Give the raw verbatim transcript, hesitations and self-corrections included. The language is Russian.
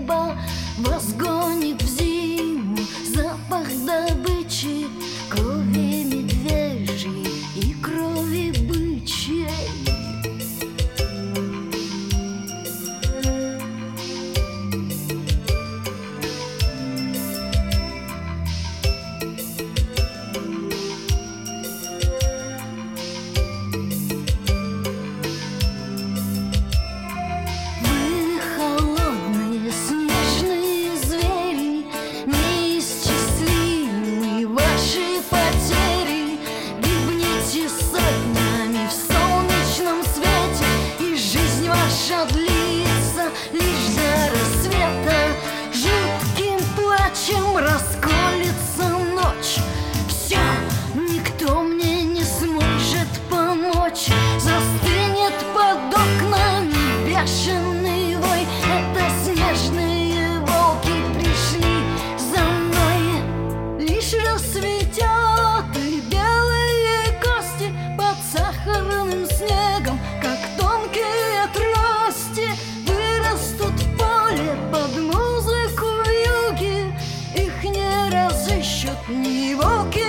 небо вас гонит в зиму запах добычи, крови медвежьей и крови бычьей. Длится лишь до рассвета, жутким плачем расколется ночь. Все, никто мне не сможет помочь. Застынет под окнами бешеный вой. Это снежные волки пришли за мной. Лишь рассветет и белые кости под сахарным снегом, как тонкие трости, вырастут в поле под музыку вьюги. Их не разыщут ни волки,